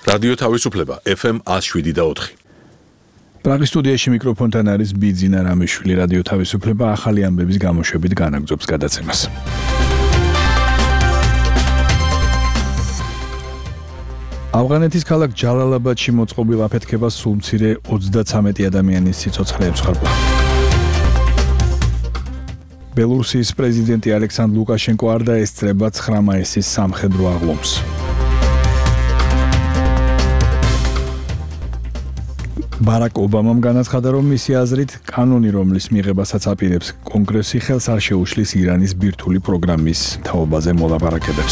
რადიო თავისუფლება FM 107.4. პრაღის სტუდიაში მიკროფონთან არის ბიძინა რამიშვილი. რადიო თავისუფლება ახალი ამბების გამოშვებით განაგრძობს გადაცემას. ავღანეთის ქალაქ ჯალალაბადში მოწყობილ აფეთქებას სულ მცირე 33 ადამიანის სიცოცხლე ეცხრება. ბელორუსიის პრეზიდენტი ალექსანდრ ლუკაშენკო არ დაესწრება 9 მაისის სამხედრო აღლომს. ბარაკ ობამამ განაცხადა, რომ მისი აზრით კანონი, რომლის მიღებასაც აპირებს კონგრესი, ხელს არ შეუშლის ირანის ბირთვული პროგრამის თაობაზე მოლაპარაკებებს.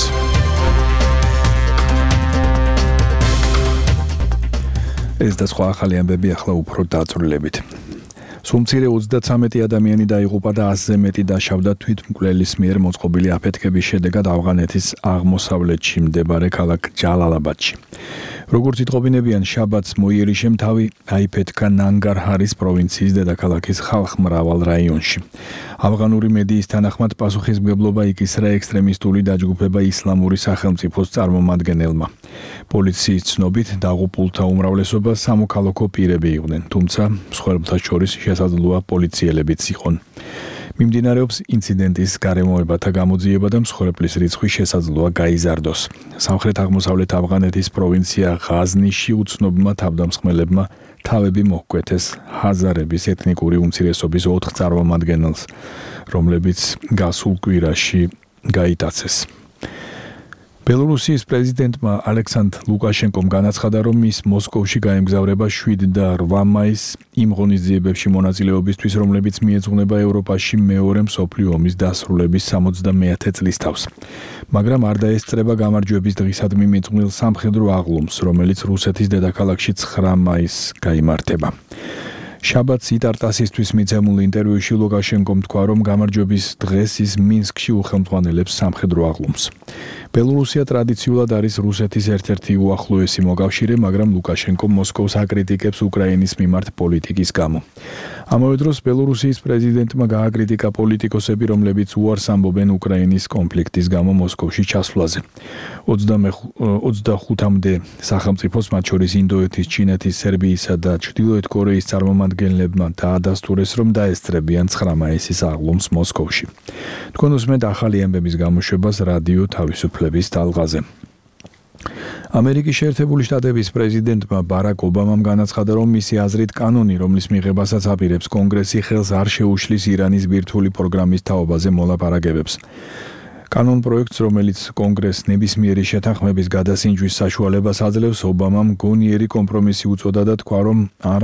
ეს და სხვა ახალი ამბები ახლა უფრო დაწვრილებით. სულ მცირე 33 ადამიანი დაიღუპა და 100-ზე მეტი დაშავდა თვითმკვლელის მიერ მოწყობილი აფეთქების შედეგად ავღანეთის აღმოსავლეთში მდებარე ქალაქ ჯალალაბადში. როგორც იტყობინებიან, შაბათს მოიერიშემ თავი აიფეთქა ნანგარჰარის პროვინციის დედაქალაქის ხალხმრავალ რაიონში. ავღანური მედიის თანახმად პასუხისმგებლობა იკისრა ექსტრემისტული დაჯგუფება ისლამური სახელმწიფოს წარმომადგენელმა. პოლიციის ცნობით დაღუპულთა უმრავლესობა სამოქალაქო პირები იყვნენ, თუმცა მსხვერპლთა შორის შესაძლოა პოლიციელებიც იყვნენ. მიმდინარეობს ინციდენტის გარემოებათა გამოძიება და მსხვერპლის რიცხვი შესაძლოა გაიზარდოს. სამხრეთ-აღმოსავლეთ ავღანეთის პროვინცია ღაზნიში უცნობმა თავდამსხმელებმა თავები მოჰკვეთეს ჰაზარების ეთნიკური უმცირესობის 4 წარმომადგენელს, რომლებიც გასულ კვირაში გაიტაცეს. ბელორუსიის პრეზიდენტმა ალექსანდრ ლუკაშენკომ განაცხადა, რომ ის მოსკოვში გაემგზავრება 7 და 8 მაისს იმ ღონისძიებებში მონაწილეობისთვის, რომლებიც მიეძღვნება ევროპაში მეორე მსოფლიო ომის დასრულების 70-ე წლისთავს. მაგრამ არ დაესწრება გამარჯვების დღისადმი მიძღვნილ სამხედრო აღლომს, რომელიც რუსეთის დედაქალაქში 9 მაისს გაიმართება. შაბათს იტარტასისთვის მიცემულ ინტერვიუში ლუკაშენკომ თქვა, რომ გამარჯვების დღეს ის მინსკში უხელმძღვანელებს სამხედრო აღლომს. ბელორუსია ტრადიციულად არის რუსეთის ერთ-ერთი უახლოესი მოკავშირე, მაგრამ ლუკაშენკო მოსკოვს აკრიტიკებს უკრაინის მიმართ პოლიტიკის გამო. ამავე დროს ბელორუსიის პრეზიდენტმა გააკრიტიკა პოლიტიკოსები, რომლებიც უარს ამბობენ უკრაინის კონფლიქტის გამო მოსკოვში ჩასვლაზე. 25-მდე სახელმწიფოს, მათ შორის ინდოეთის, ჩინეთის, სერბიისა და ჩრდილოეთ კორეის წარმომადგენლებმა დაადასტურეს, რომ დაესწრებიან 9 მაისის აღლომს მოსკოვში. თქვენ უსმენთ ახალი ამბების გამოშვებას რადიო თავისუფლების ტალღაზე. ამერიკის შეერთებული შტატების პრეზიდენტმა ბარაკ ობამამ განაცხადა, რომ მისი აზრით კანონი, რომლის მიღებასაც აპირებს კონგრესი, ხელს არ შეუშლის ირანის ბირთვული პროგრამის თაობაზე მოლაპარაკებებს. კანონ პროექტს, რომელიც კონგრესს ნებისმიერი შეთანხმების გადასინჯვის საშუალებას აძლევს, ობამამ გონიერი კომპრომისი უწოდა და თქვა, რომ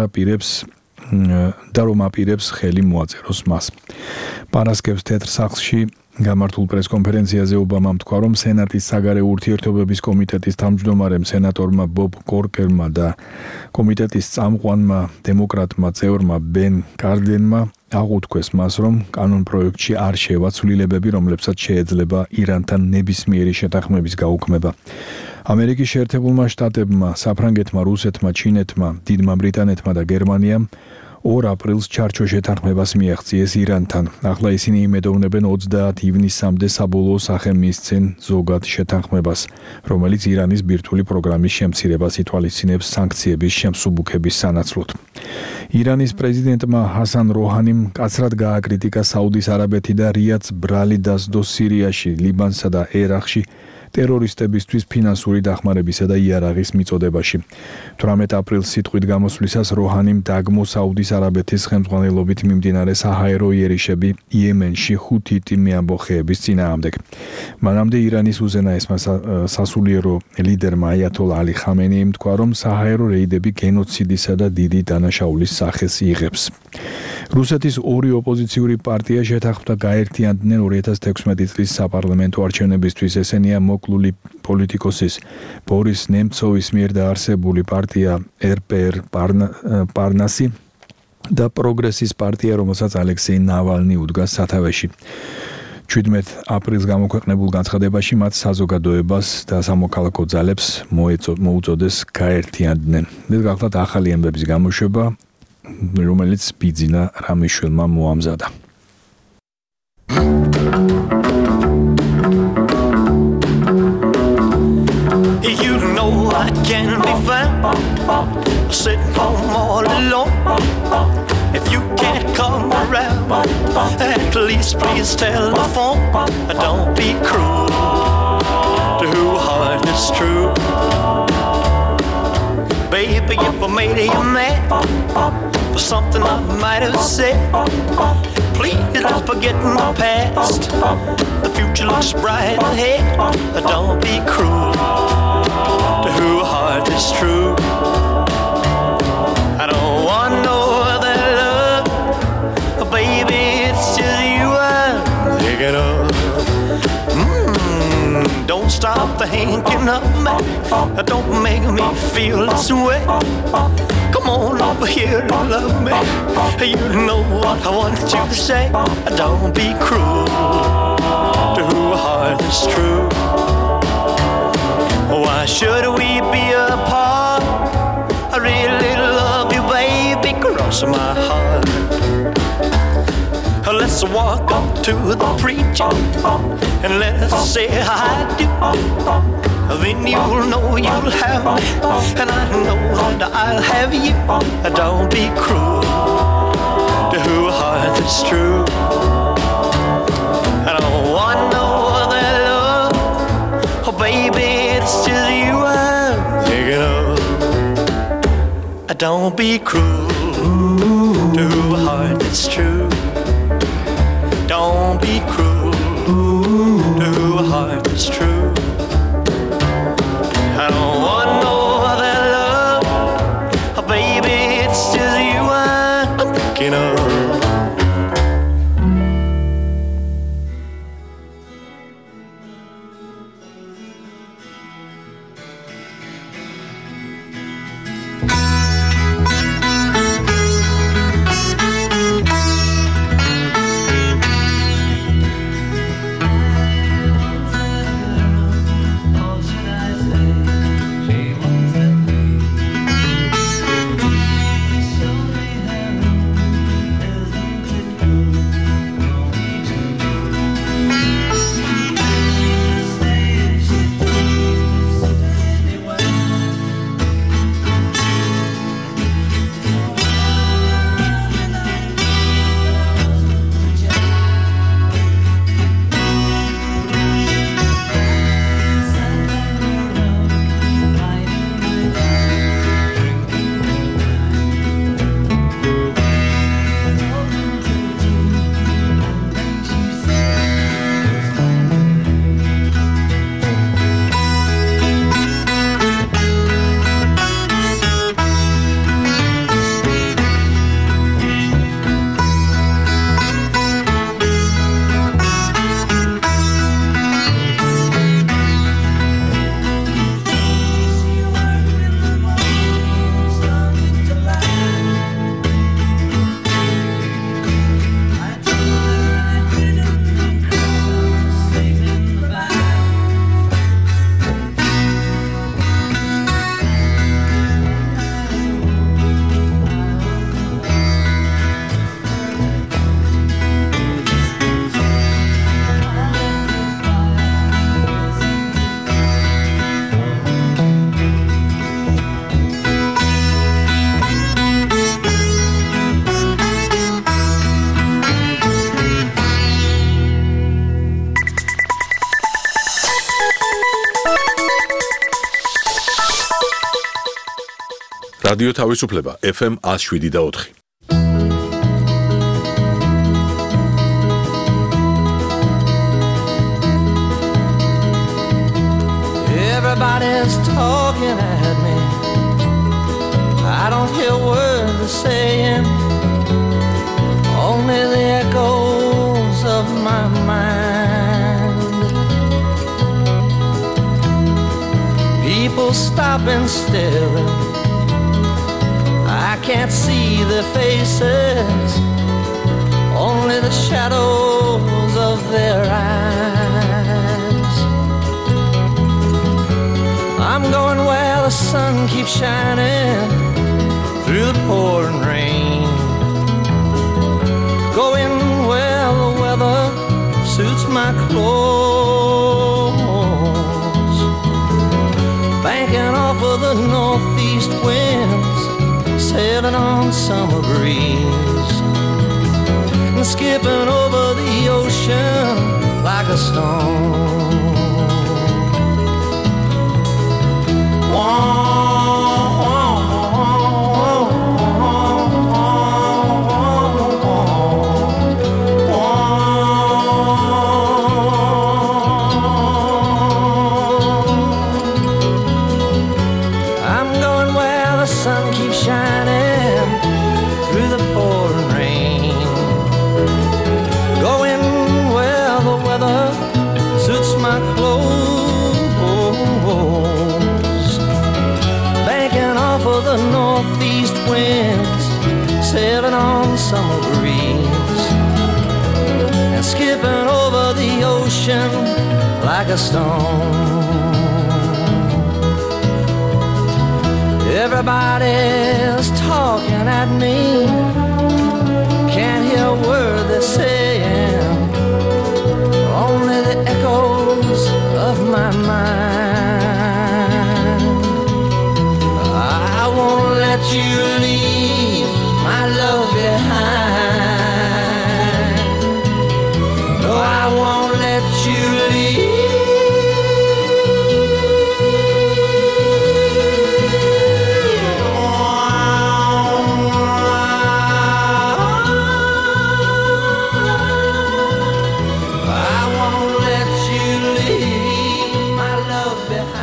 აპირებს ხელი მოაწეროს მას. პარასკევს თეთრ სახლში გამართულ პრესკონფერენციაზე ობამამ თქვა, რომ სენატის საგარეო ურთიერთობების კომიტეტის თავმჯდომარემ სენატორმა ბობ კორკერმა და კომიტეტის წამყვანმა დემოკრატმა წევრმა ბენ კარდენმა აღუთქვეს მას, რომ კანონ პროექტში არ შევა ცვლილებები, რომლებსაც შეეძლება ირანთან ნებისმიერი შეთანხმების გაუქმება. ამერიკის შეერთებულმა შტატებმა, საფრანგეთმა, რუსეთმა, ჩინეთმა, დიდმა ბრიტანეთმა და გერმანიამ 2 აპრილს ჩარჩო შეთანხმებას მიაღწიეს ირანთან. ახლა ისინი იმედოვნებენ 30 ივნისამდე საბოლოო სახე მისცენ ზოგად შეთანხმებას, რომელიც ირანის ბირთვული პროგრამის შემცირებას ითვალისწინებს სანქციების შემსუბუქების სანაცვლოდ. ირანის პრეზიდენტმა ჰასან როჰანიმ კაცრად გააკრიტიკა საუდის არაბეთი და რიადს ბრალი დასდო სირიაში, ლიბანსა და ერაყში ტერორისტებისთვის ფინანსური დახმარებისა და იარაღის მიწოდებაში. 18 აპრილს სიტყვით გამოსვლისას როჰანიმ დაგმო საუდის არაბეთის ხელმძღვანელობით მიმდინარე საჰაერო იერიშები იემენში ჰუთიტი ამბოხეების წინააღმდეგ. მანამდე ირანის უზენაესმა სასულიერო ლიდერმა აიათოლა ალი ხამენეიმ თქვა, რომ საჰაერო რეიდები გენოციდისა და დიდი დანაშაულის სახეს იღებს. რუსეთის 2 ოპოზიციური პარტია შეთანხმდა გაერთიანდნენ 2016 წლის საპარლამენტო არჩევნებისთვის. ესენია მოკლული პოლიტიკოსის ბორის ნემცოვის მიერ დაარსებული პარტია RPR პარნასი და პროგრესის პარტია, რომელსაც ალექსეი ნავალნი უდგას სათავეში. 17 აპრილს გამოქვეყნებულ განცხადებაში მათ საზოგადოებას და სამოქალაქო ძალებს მოუწოდეს გაერთიანდნენ. ეს გახლავთ ახალი ამბების გამოშვება, რომელიც ბიძინა რამიშვილმა მოამზადა. can be found sitting home all alone. If you can't come around, at least please telephone. Don't be cruel to whose heart is true. Baby, if I made you mad for something I might have said, please don't forget my past. The future looks bright ahead. Don't be cruel to whose heart is true. I don't want no other love, baby, it's just you I'm thinking of. Don't stop thinking of me. Don't make me feel this way. Come on over here and love me. You know what I want you to say. Don't be cruel to whose heart is true. Why should we be apart? I really love you, baby, cross my heart. Let's walk up to the preacher and let's say I do. Then you'll know you'll have me, and I know that I'll have you. Don't be cruel to whose heart is true. I don't want no other love, oh baby, it's just you I'm thinking of. Don't be cruel to whose heart is true. Don't be cruel to whose heart is true. I don't want no other love, oh baby, it's just you I'm thinking of. რადიო თავისუფლება FM 107.4. Everybody's talking at me. I don't hear words they're saying, only the echoes of my mind. People stop and staring. I can't see their faces, only the shadows of their eyes. I'm going where the sun keeps shining through the pouring rain, going where the weather suits my clothes, banking off of the the northeast winds, sailing on summer breeze, and skipping over the ocean like a stone. Sailing on summer breeze and skipping over the ocean like a stone. Everybody's talking at me, can't hear a word they're saying, only the echoes of my mind. I won't let you leave my love behind. No, I won't let you leave. I won't let you leave my love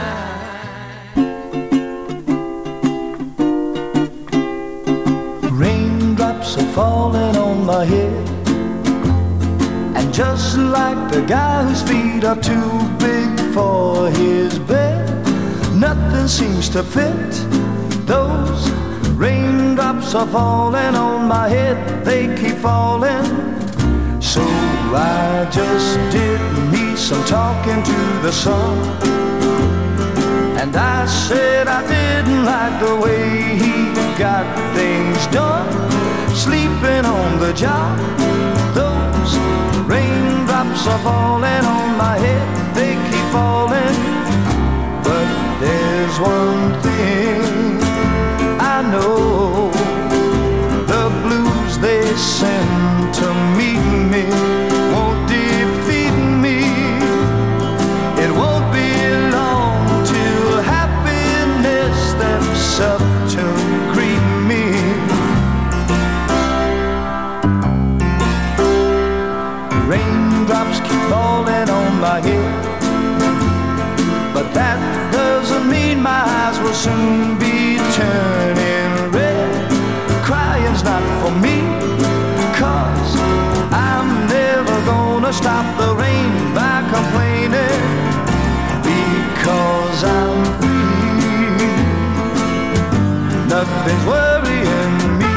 behind. Raindrops are falling on my head, and just like the guy whose feet are too big for his bed, nothing seems to fit. Those raindrops are falling on my head, they keep falling. So I just did me some talking to the sun, and I said I didn't like the way he got things done, sleeping on the job. Those raindrops are falling on my head, they keep falling. But there's one thing I know, the blues they send to meet me won't defeat me. It won't be long till happiness steps up to greet me. Raindrops keep falling on my head, but that doesn't mean my eyes will soon be turning red. Crying's not for me, 'cause I'm never gonna stop the rain by complaining, because I'm free. Nothing's worrying me.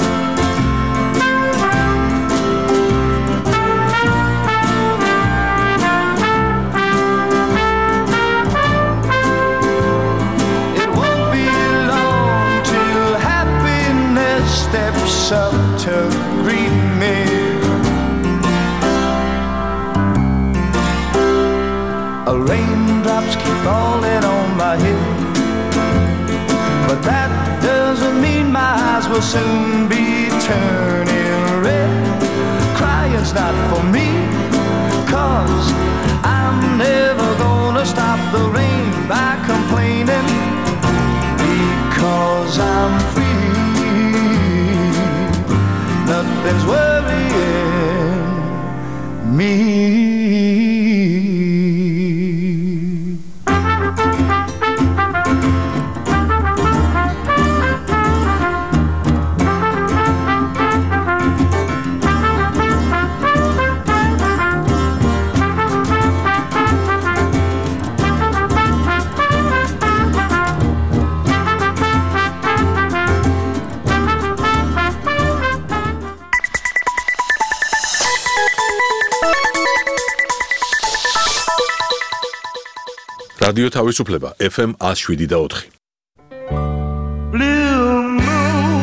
It won't be long till happiness steps up to greet me. Raindrops keep falling on my head, but that doesn't mean my eyes will soon be turning red. Crying's not for me, 'cause I'm never gonna stop the rain by complaining, because I'm free. Nothing's worrying me. რადიო თავისუფლება FM 107.4. Blue moon,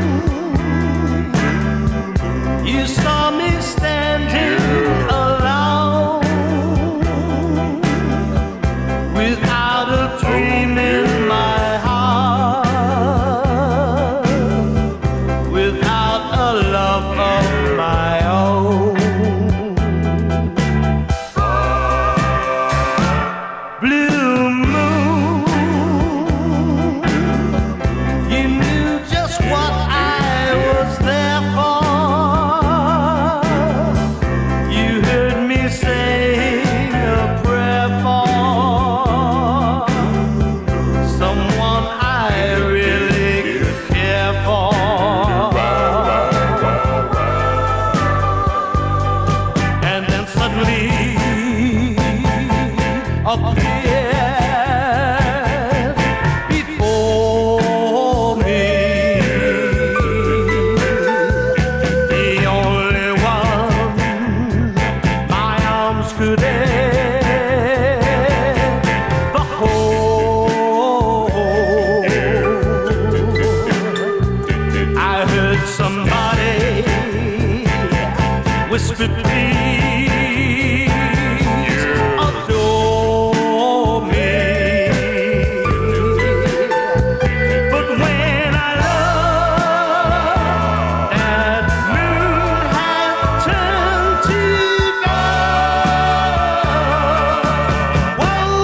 you saw me standing alone, without a dream in my heart. appeared before me. The only one my arms could ever hold. I heard somebody whisper, please adore me. But when I loved, that moon had turned to gold.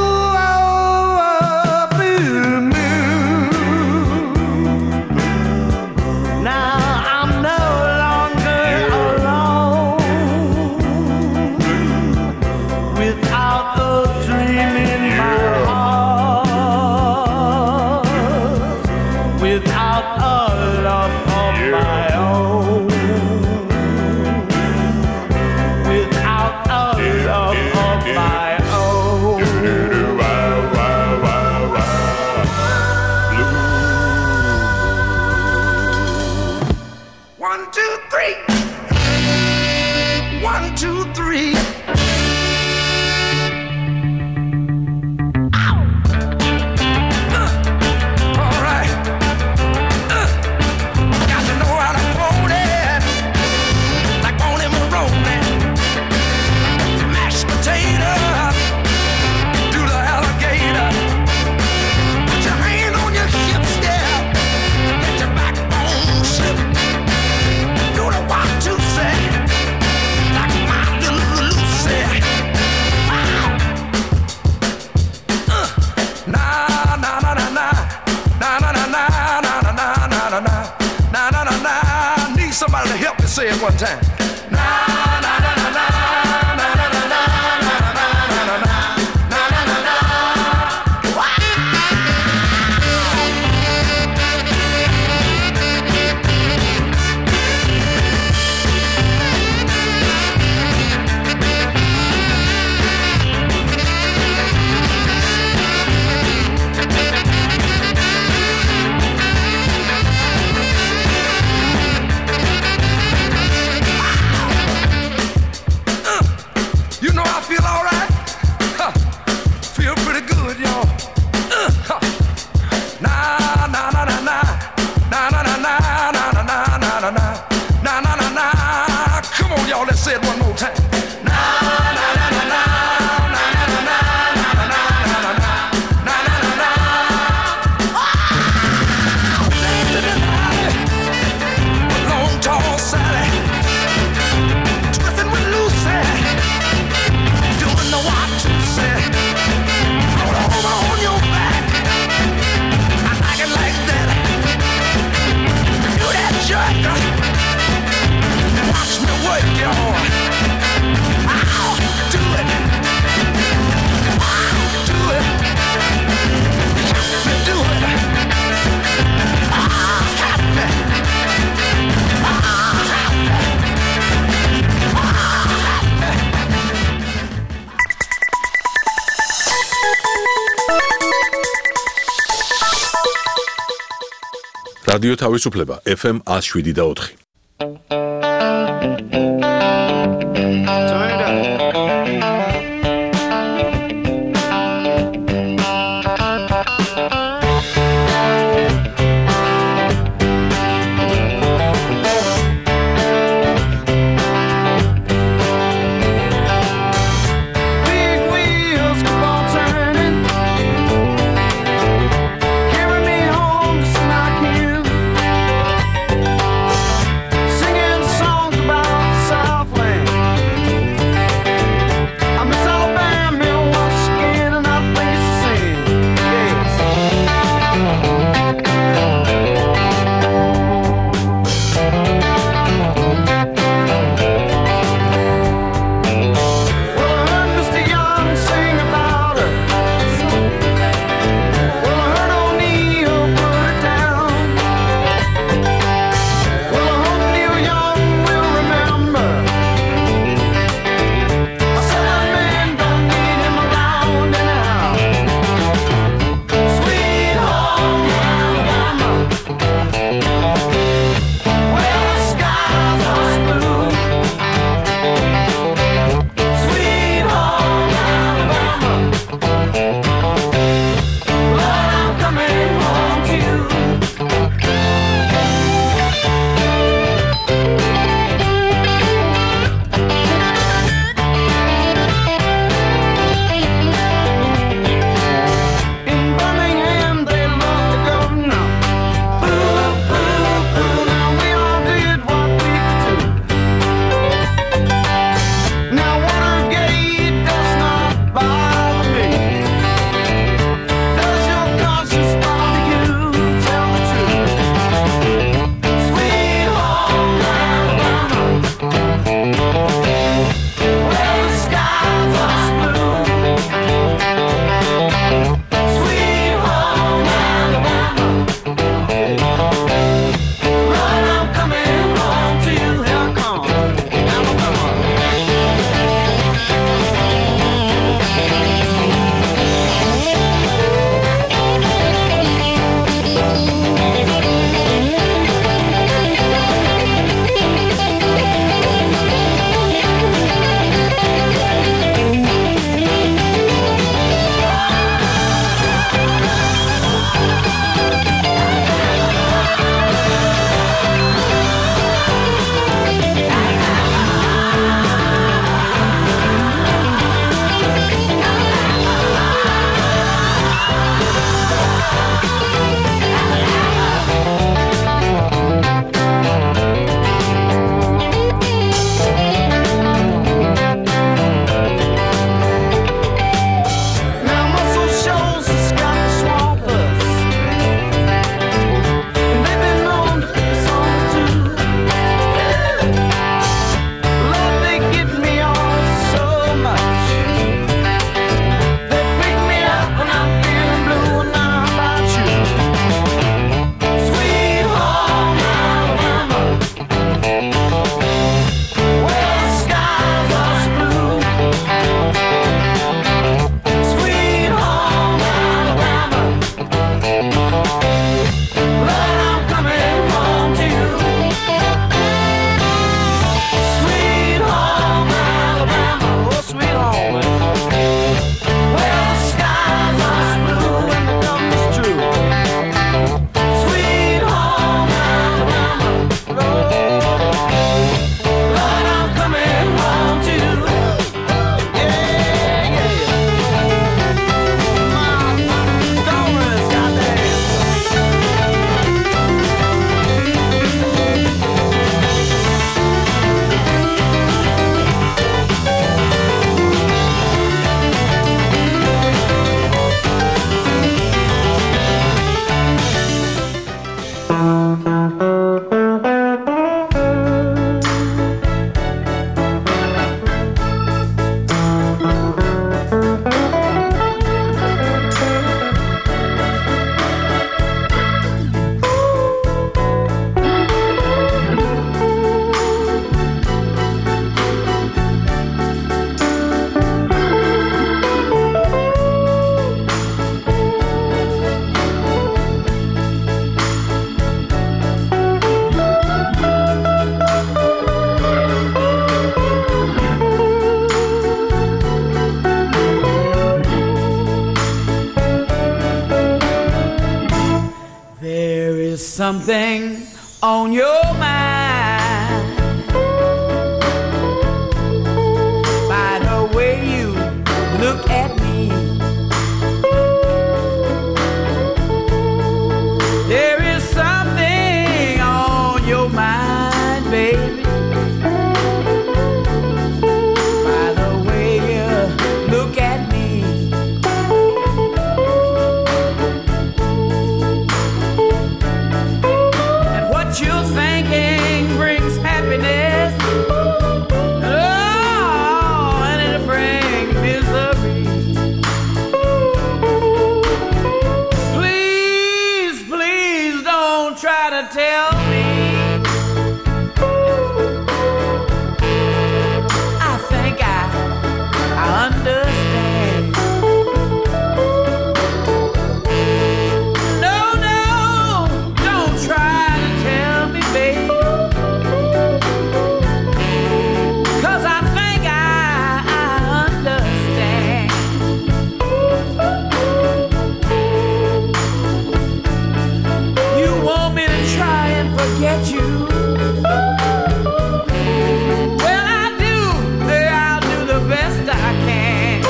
Whoa, blue moon. Now I'm no longer alone. Without a dream in my heart, without a love of my own, without a love of my own. 1, 2, 3. 1, 2, 3. All right. Got to know how to hold it, like Bonnie Maroney. Mashed potato, do the alligator. Put your hand on your hips, yeah. Let your backbone slip. Do the 1, 2, say, like my little Lucy. Wow. Na na na na na na na na na na na na na na na na na na. Need somebody to help me say it one time. Na na na na na na na na na na na na na na na. You know I feel all right. Huh. Feel pretty good, y'all. Huh. Na na na na na na na na na na na na na na na na na na na. Come on, y'all. Let's say it one more time. Na na na na na na na na na na na na na na na. Dancing in the alley with Long Tall Sally, twisting with Lucy. Doing the 1, 2, say, roll over on your back. I like it like that. Do that jerk. Watch me work, y'all. Ow, do it. Ow, do it. Help me do it. Ah, help me. Ah, help me. Ah, help me. რადიო თავისუფლება FM 107.4. Big wheels keep on turning, carry me home just like you. something on your mind. By the way you look at me, there is something on your mind, baby. By the way you look at me. You're thinking brings happiness, oh, and it'll bring misery. Please, please don't try to tell me. I think I understand. No, no, don't try. Cause I think I understand. You want me to try and forget you? Well, I do. I'll do the best I can.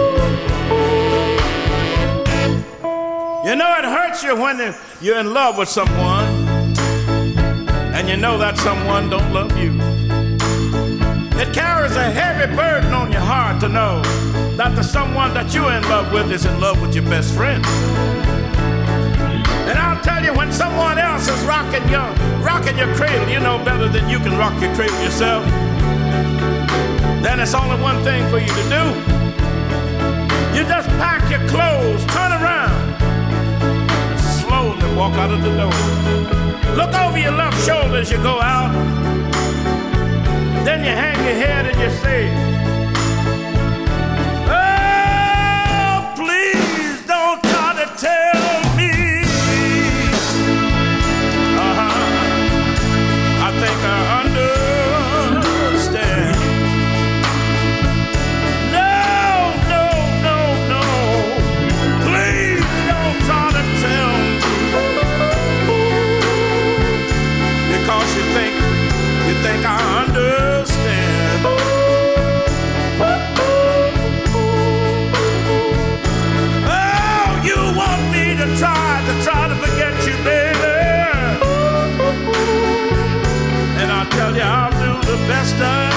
You know, it hurts you when you're in love with someone and you know that someone don't love you. It carries a heavy burden on your heart to know that the someone that you're in love with is in love with your best friend. And I'll tell you, when someone else is rocking your cradle, you know better than you can rock your cradle yourself, then it's only one thing for you to do. You just pack your clothes, turn around, and slowly walk out of the door. Look over your left shoulder as you go out. Then you hang your head and you say, oh, please don't try to tell me. I think I understand. No, no, no, no. Please don't try to tell me. Because you think I understand. Oh, you want me to try to forget you, baby. And I'll tell you, I'll do the best I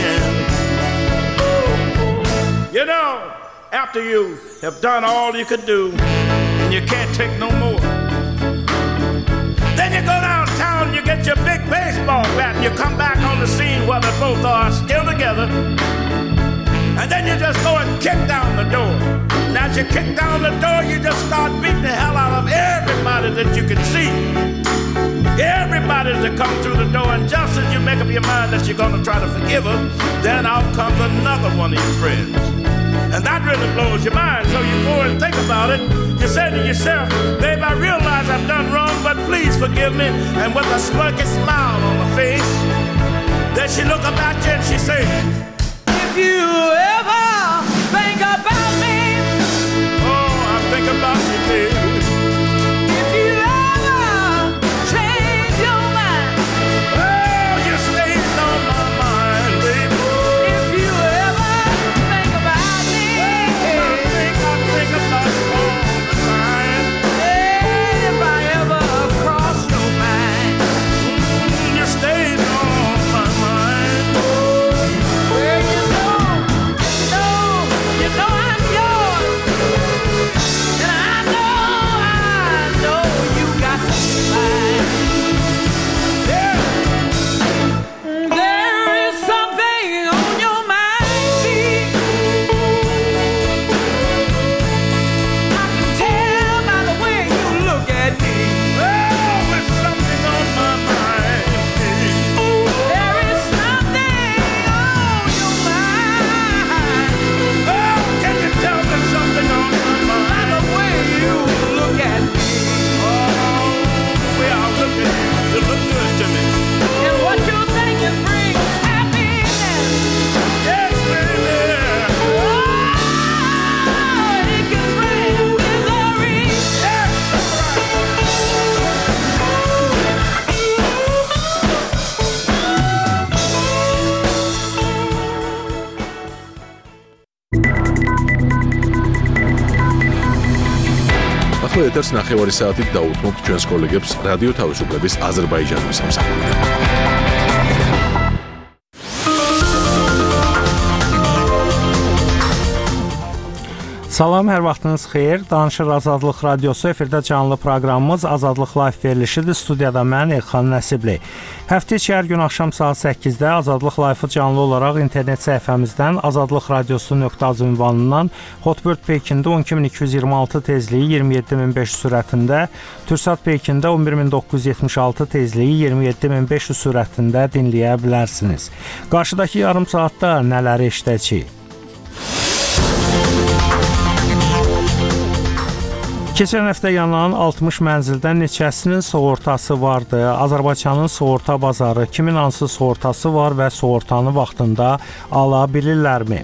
can. You know, after you have done all you could do and you can't take no more, then you go downtown, you get your big baseball bat, and you come back on the scene where they both are still together. And then you just go and kick down the door. And as you kick down the door, you just start beating the hell out of everybody that you can see. Everybody that comes through the door, and just as you make up your mind that you're going to try to forgive her, then out comes another one of your friends. And that really blows your mind, so you go and think about it. You say to yourself, babe, I realize I've done wrong, but please forgive me. And with a smirky smile on her face, then she look up at you and she say, if you ever think about me, oh, I think about you, baby. If you ever change your mind, oh, you stay on my mind, baby. If you ever think about me, I think about you all the time. if I ever cross your mind, you stay on my mind. ახლა ეთერს 9 საათით დაუთმობთ ჩვენს კოლეგებს რადიო თავისუფლების აზერბაიჯანის სამსახურიდან. Salam, hər vaxtınız xeyir. Danışır Azadlıq Radiosu efirdə canlı proqramımız Azadlıq Live verilişidir. Studiyada mən Elxan Nəsibli. Həftə içi hər gün axşam saat 8-də Azadlıq Live-ı canlı olaraq internet səhifəmizdən azadlıqradiosu.az ünvanından Hotbird Pekində 12226 tezliyi 27500 sürətində, Türksat Pekində 11976 tezliyi 27500 sürətində dinləyə bilərsiniz. Qarşıdakı yarım saatda nələri eşidəcəyik? Keçən həftə yanan 60 mənzildən neçəsinin sığortası vardı? Azərbaycanın sığorta bazarı kimin hansı sığortası var və sığortanı vaxtında ala bilirlərmi?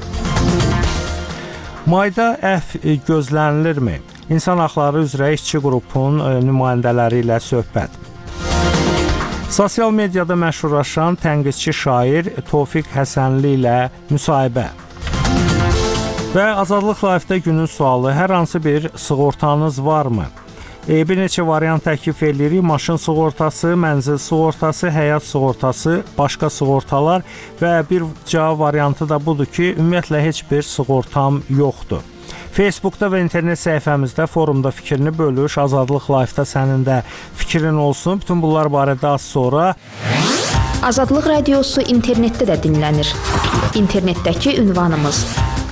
Mayda əfv gözlənilirmi? İnsan haqları üzrə işçi qrupun nümayəndələri ilə söhbət. Sosial mediada məşhurlaşan tənqidçi şair Tofiq Həsənli ilə müsahibə. Və Azadlıq Live-də günün sualı, hər hansı bir sığortanız varmı? Bir neçə variant təklif edirik. Maşın sığortası, mənzil sığortası, həyat sığortası, başqa sığortalar və bir cavab variantı da budur ki, ümumiyyətlə heç bir sığortam yoxdur. Facebookda və internet səhifəmizdə forumda fikrini bölüş, Azadlıq Live-da sənin də fikrin olsun. Bütün bunlar barədə az sonra. Azadlıq Radiosu internetdə də dinlənir. İnternetdəki ünvanımız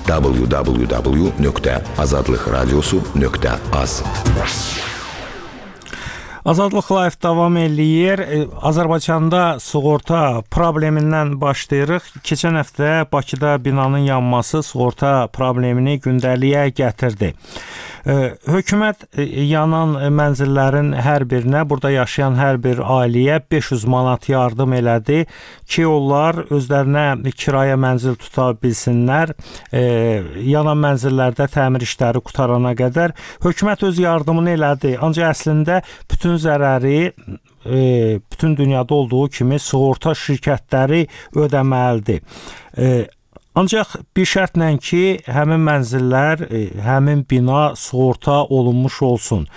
www.azadlıqradiosu.az. Azadlıq Live davam eləyir. Azərbaycanda sığorta problemindən başlayırıq. Keçən həftə Bakıda binanın yanması sığorta problemini gündəliyə gətirdi. Hökumət yanan mənzillərin hər birinə, burada yaşayan hər bir ailəyə 500 manat yardım elədi ki, onlar özlərinə kirayə mənzil tuta bilsinlər. Yanan mənzillərdə təmir işləri qutarana qədər hökumət öz yardımını elədi. Ancaq əslində bütün zərəri bütün dünyada olduğu kimi sığorta şirkətləri ödəməlidir. Ancaq bir şərtlə ki, həmin mənzillər, həmin bina sığorta olunmuş olsun.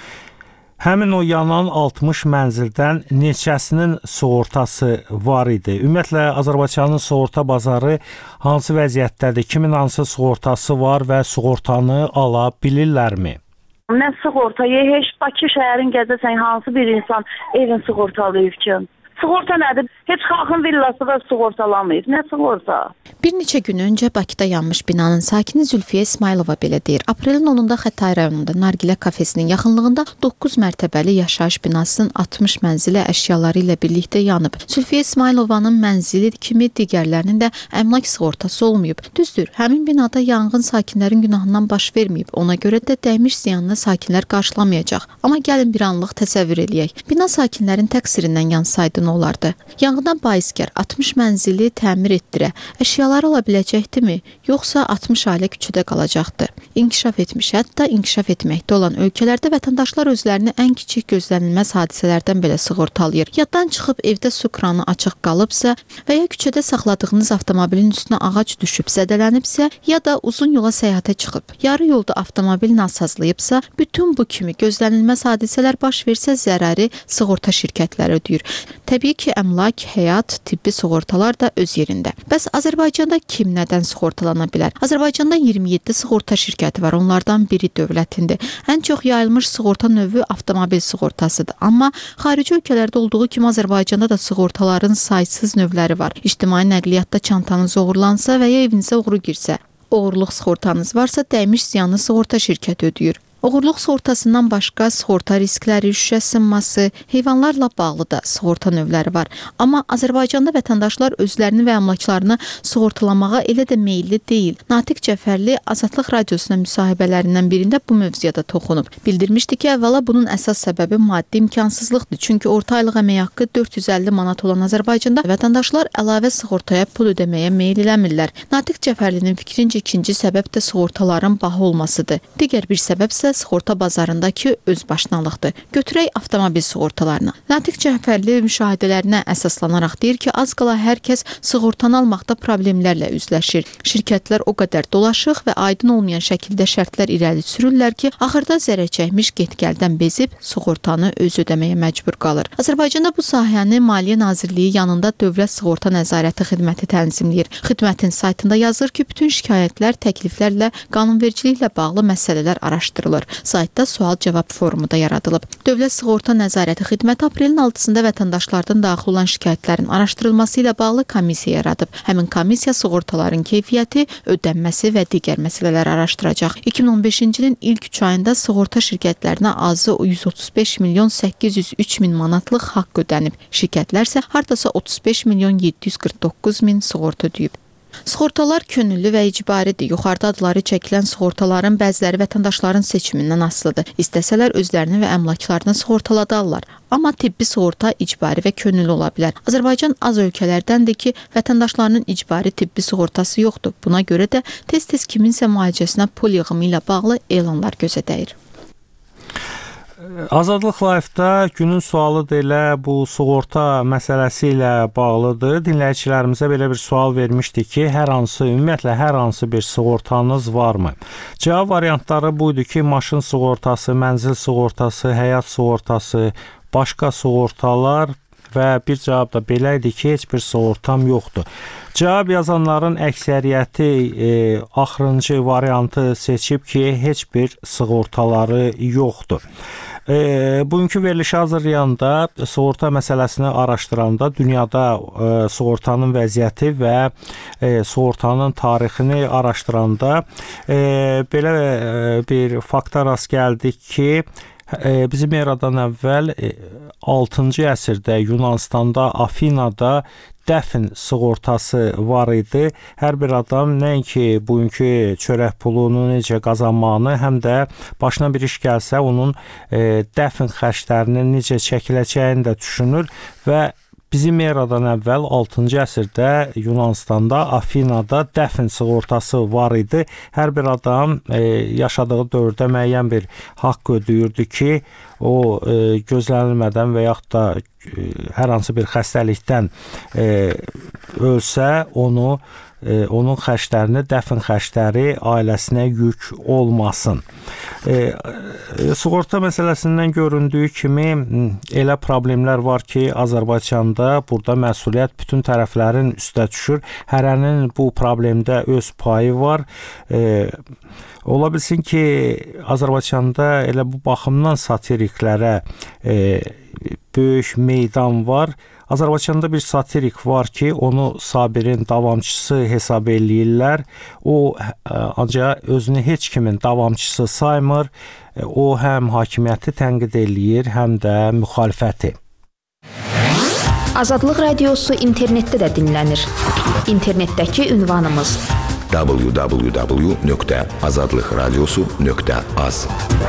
Həmin o yanan 60 mənzildən neçəsinin sığortası var idi? Ümumiyyətlə, Azərbaycanın sığorta bazarı hansı vəziyyətdədir? Kimin hansı sığortası var və sığortanı ala bilirlərmi? Nə sığortayı, heç Bakı şəhərin gəzəsən hansı bir insan evin sığortalayıb ki? Sığorta nədir? Heç xalqın villası da sığortalanmayıb. Nə sığorta? Bir neçə gün öncə Bakıda yanmış binanın sakini Zülfiyə İsmailova belə deyir. Aprelin 10-da Xətai rayonunda Nargilə kafesinin yaxınlığında 9 mərtəbəli yaşayış binasının 60 mənzili əşyaları ilə birlikdə yanıb. Zülfiyə İsmailovanın mənzili kimi digərlərinin də əmlak sığortası olmayıb. Düzdür, həmin binada yanğın sakinlərin günahından baş verməyib. Ona görə də dəymiş ziyanını sakinlər qarşılamayacaq. Amma gəlin bir anlıq təsəvvür eləyək. Bina sakinlərin təqsirindən yansaydı nə olardı? Yanğından baisgər 60 mənzili təmir etdirə, əşyaları ola biləcəkdimi, yoxsa 60 ailə küçədə qalacaqdı? İnkişaf etmiş, hətta inkişaf etməkdə olan ölkələrdə vətəndaşlar özlərini ən kiçik gözlənilməz hadisələrdən belə sığortalayır. Yaddan çıxıb evdə su kranı açıq qalıbsa və ya küçədə saxladığınız avtomobilin üstünə ağac düşüb zədələnibsə, ya da uzun yola səyahətə çıxıb, yarı yolda avtomobil nasazlayıbsa, bütün bu kimi gözlənilməz hadisələr baş versə zərəri sığorta şirkətləri ödəyir. Təbii ki, əmlak, həyat, tibbi sığortalar da öz yerində. Bəs Azərbaycanda kim nədən sığortalana bilər? Azərbaycanda 27 sığorta şirkəti var. Onlardan biri dövlətindir. Ən çox yayılmış sığorta növü avtomobil sığortasıdır. Amma xarici ölkələrdə olduğu kimi Azərbaycanda da sığortaların saysız növləri var. İctimai nəqliyyatda çantanız oğurlansa və ya evinizə oğru girsə, oğurluq sığortanız varsa dəymiş ziyanı sığorta şirkəti ödəyir. Oğurluq sığortasından başqa sığorta riskləri, şüşə sınması, heyvanlarla bağlı da sığorta növləri var. Amma Azərbaycanda vətəndaşlar özlərini və əmlaklarını sığortalamağa elə də meyilli deyil. Natiq Cəfərli Azadlıq Radiosuna müsahibələrindən birində bu mövzuya da toxunub. Bildirmişdi ki, əvvəla bunun əsas səbəbi maddi imkansızlıqdır. Çünki orta aylıq əmək haqqı 450 manat olan Azərbaycanda vətəndaşlar əlavə sığortaya pul ödəməyə meyil eləmirlər. Natiq Cəfərlinin fikrincə ikinci səbəb də sığortaların baha olmasıdır. Digər bir səbəb isə də sığorta bazarındakı özbaşınalıqdır. Götürək avtomobil sığortalarını. Natiq Cəfərli müşahidələrinə əsaslanaraq deyir ki, az qala hər kəs sığortanı almaqda problemlərlə üzləşir. Şirkətlər o qədər dolaşıq və aydın olmayan şəkildə şərtlər irəli sürürlər ki, axırda zərər çəkmiş get-gəldən bezib sığortanı özü ödəməyə məcbur qalır. Azərbaycanda bu sahəni Maliyyə Nazirliyi yanında Dövlət Sığorta Nəzarəti Xidməti tənzimləyir. Xidmətin saytında yazır ki, bütün şikayətlər, təkliflərlə qanunvericiliklə bağlı məsələlər araşdırılır. Saytda sual-cavab forumu da yaradılıb. Dövlət Sığorta Nəzarəti Xidməti aprelin 6-sında vətəndaşlardan daxil olan şikayətlərin araşdırılması ilə bağlı komissiya yaradıb. Həmin komissiya sığortaların keyfiyyəti, ödənməsi və digər məsələlər araşdıracaq. 2015-ci ilin ilk 3 ayında sığorta şirkətlərinə azı 135 milyon 803 min manatlıq haqq ödənib. Şirkətlər isə hardasa 35 milyon 749 min sığorta ödəyib. Sığortalar könüllü və icbaridir. Yuxarıda adları çəkilən sığortaların bəziləri vətəndaşların seçimindən asılıdır. İstəsələr özlərini və əmlaklarını sığortaladarlar. Amma tibbi sığorta icbari və könüllü ola bilər. Azərbaycan az ölkələrdəndir ki, vətəndaşlarının icbari tibbi sığortası yoxdur. Buna görə də tez-tez kiminsə müalicəsinə pul yığımı ilə bağlı elanlar gözə dəyir. Azadlıq Live-da günün sualı da elə bu sığorta məsələsi ilə bağlıdır. Dinləyicilərimizə belə bir sual vermişdik ki, ümumiyyətlə hər hansı bir sığortanız varmı? Cavab variantları buydu ki, maşın sığortası, mənzil sığortası, həyat sığortası, başqa sığortalar və bir cavab da belə idi ki, heç bir sığortam yoxdur. Cavab yazanların əksəriyyəti axırıncı variantı seçib ki, heç bir sığortaları yoxdur. Bugünkü verilişi hazırlayanda, sığorta məsələsini araşdıranda dünyada sığortanın vəziyyəti və sığortanın tarixini araşdıranda belə bir fakta rast gəldik ki, bizim eradan əvvəl 6-cı əsrdə Yunanistanda, Afinada dəfn sığortası var idi. Hər bir adam nəinki bugünkü çörək pulunu necə qazanmağını, həm də başına bir iş gəlsə onun dəfn xərclərinin necə çəkiləcəyini də düşünür və bizim eradan əvvəl 6-cı əsrdə Yunanistanda, Afinada dəfn sığortası var idi. Hər bir adam yaşadığı dövrdə müəyyən bir haqq ödəyirdi ki, o gözlənilmədən və yaxud da hər hansı bir xəstəlikdən ölsə, onun xərclərini, dəfn xərcləri ailəsinə yük olmasın. Sığorta məsələsindən göründüyü kimi elə problemlər var ki, Azərbaycanda burada məsuliyyət bütün tərəflərin üstə düşür. Hərənin bu problemdə öz payı var. Ola bilsin ki, Azərbaycanda elə bu baxımdan satiriklərə böyük meydan var. Azərbaycanda bir satirik var ki, onu Sabirin davamçısı hesab eləyirlər. O ancaq özünü heç kimin davamçısı saymır. O həm hakimiyyəti tənqid eləyir, həm də müxalifəti. Azadlıq Radiosu internetdə də dinlənir. İnternetdəki ünvanımız www.azadlıqradiosu.az.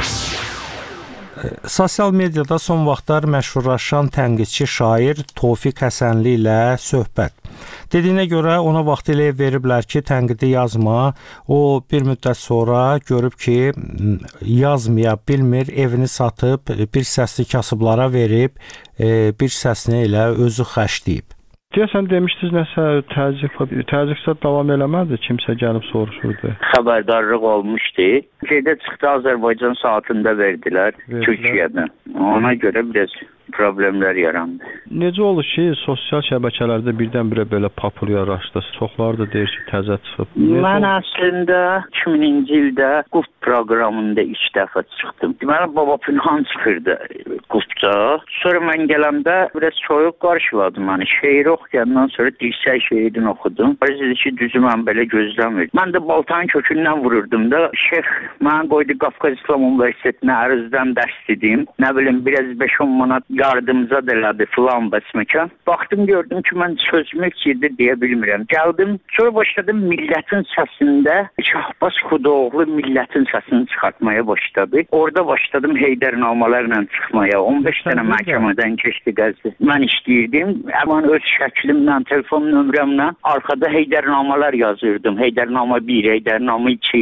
Sosial mediada son vaxtlar məşhurlaşan tənqidçi şair Tofiq Həsənli ilə söhbət. Dediyinə görə ona vaxtilə veriblər ki, tənqidi yazma. O bir müddət sonra görüb ki, yazmaya bilmir, evini satıb, bir səsli kasıblara verib, bir səsini elə özü xərcləyib. Deyəsən demişdiniz nəsə təzyiqsə davam eləmədi, kimsə gəlib soruşurdu. Xəbərdarlıq olmuşdu. Şeydə çıxdı, Azərbaycan saatında verdilər Türkiyədən. Ona görə biraz problemlər yarandı. Necə olur ki, sosial şəbəkələrdə birdən-birə belə populyarlaşdı? Çoxları da deyir ki, təzə çıxıb. Mən əslində 2000-ci ildə Qult proqramında ilk dəfə çıxdım. Deməli, Baba Pünhan çıxırdı Qultda. Sonra mən gələndə biraz soyuq qarşıladım. Yəni, şeiri oxuyandan sonra dirsək şeirini oxudum. Dedi ki, düzü mən belə gözləmirdim. Mən də baltanın kökündən vururdum da. Şeyx mən qoydu Qafqaz İslam Universitetinə ərizdən dərs dedim. Nə bilim, biraz 5-10 manat yardımca elədi filan bəsməkan. Baxdım, gördüm ki, mən sözümü kirdi deyə bilmirəm. Gəldim, sonra başladım Millətin səsində Şahbaz Xudoğlu Millətin səsini çıxartmaya başladı. Orada başladım Heydərnamalarla çıxmaya. 15 dənə məhkəmədən keçdi qəzdi. Mən işləyirdim. Mən öz şəklimlə, telefon nömrəmlə arxada Heydərnamalar yazırdım. Heydərnama 1, Heydərnama 2,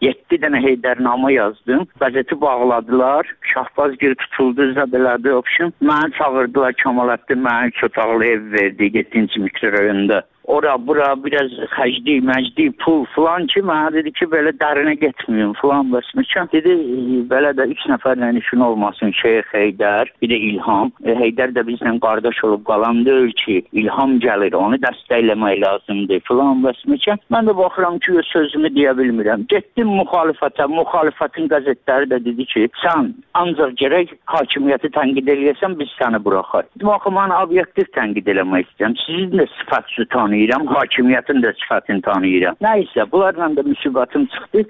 7 dənə Heydərnamə yazdım. Qəzeti bağladılar. Şahbazgil tutuldu, zədələdi option. Məni çağırdılar Kemaləddin, mənə 3 otaqlı ev verdi 7-ci mikrorayonda. Ora bura biraz xərcli, məcdi, pul falan ki, mənə dedi ki, belə dərinə getməyim falan bəsməkən. Dedi, belə də 3 nəfərlə işin olmasın, Şeyx Heydər, bir də İlham. Heydər də bizlə qardaş olub qalan deyil ki, İlham gəlir, onu dəstəkləmək lazımdır falan bəsməkən. Mən də baxıram ki, sözümü deyə bilmirəm. Getdim müxalifətə, müxalifətin qəzetləri də dedi ki, sən ancaq gərək hakimiyyəti tənqid eləyəsən, biz səni buraxar. Baxın, mən obyektiv tənqid eləmək istəyəm. Sizin də sifətinizi tanıyıram, hakimiyyətin də sifətini tanıyıram. Nəysə, bunlarla da müsibətim çıxdı.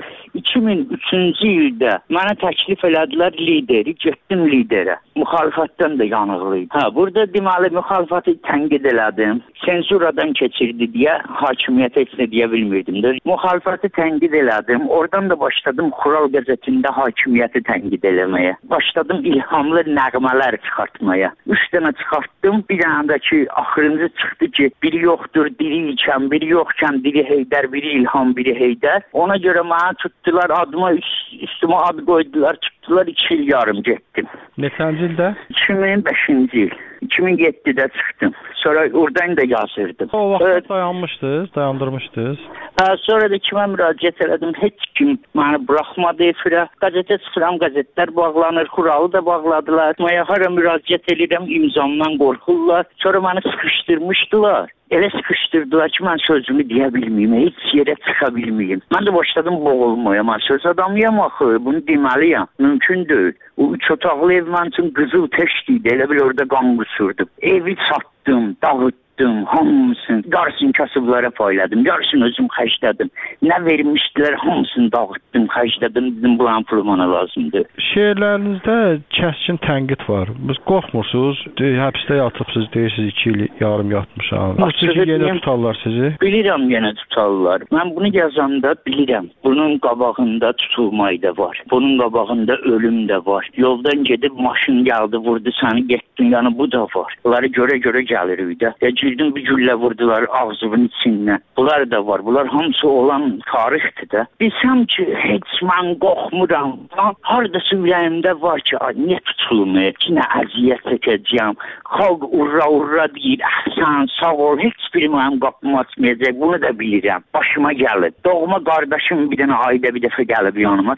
2003-cü ildə mənə təklif elədilər lideri, getdim liderə. Müxalifətdən də yanıqlıydı. Burada deməli müxalifəti tənqid elədim. Sensuradan keçirdi deyə hakimiyyətə heç nə deyə bilmirdim. Müxalifəti tənqid elədim. Oradan da başladım Xural qəzetində hakimiyyəti tənqid eləməyə. Başladım ilhamlı nəğmələr çıxartmaya. 3 dənə çıxartdım. Bir dənə də ki, axırıncı çıxdı ki, biri yoxdur, diri ikən, biri yoxkən, biri Heydər, biri İlham, biri Heydər. Ona görə mənə tutdular, adıma üstümə ad qoydular, tutdular 2 il yarım getdim. Neçənci ildə? 2005-ci il. 2007-də çıxdım. Sonra oradan da yazırdım. O vaxt dayanmışdınız, dayandırmışdınız. Sonra da kimə müraciət elədim, heç kim məni buraxmadı efirə. Qəzetə çıxıram, qəzetlər bağlanır, Xuralı da bağladılar. Maya hara müraciət edirəm, imzamdan qorxurlar. Sonra məni sıxışdırmışdılar. Elə sıxışdırdılar ki, mən sözümü deyə bilməyim, heç yerə çıxa bilməyim. Mən də başladım boğulmaya. Mən söz adamıyam axı, bunu deməliyəm. Mümkün deyil. O 3 otaqlı ev mən üçün qızıl teşkiydi, elə bil orada qan qüsurdu. Evi satdım, dağıtdım, hamısını, yarısını kasıblara payladım, yarısını özüm xərclədim. Nə vermişdilər, hamısını dağıtdım, xərclədim, dedim, bulan pulu mənə lazımdır. Şeirlərinizdə kəskin tənqid var. Biz qorxmursunuz, həbsdə yatıbsınız, deyirsiniz 2 il yarım yatmışam. Açığı yenə tutarlar sizi? Bilirəm, yenə tutarlar. Mən bunu yazanda bilirəm, bunun qabağında tutulmayı da var. Bunun qabağında ölüm də var. Yoldan gedib maşın gəldi, vurdu səni, getdin, yəni bu da var. Bunları görə gəlirik də. Girdim bir güllə vurdular ağzımın içindən. Bunlar da var. Bunlar hamısı olan tarixdir də. Bilsəm ki, heç mən qorxmuram. Haradası ürəyimdə var ki, niyə tutulmur? Yenə əziyyət çəkəcəyəm. Xalq urra deyir, əhsən, sağ ol. Heç biri mənim qapımı açmayacaq. Bunu da bilirəm. Başıma gəlir. Doğma qardaşım bir dənə ayda bir dəfə gəlib yanıma.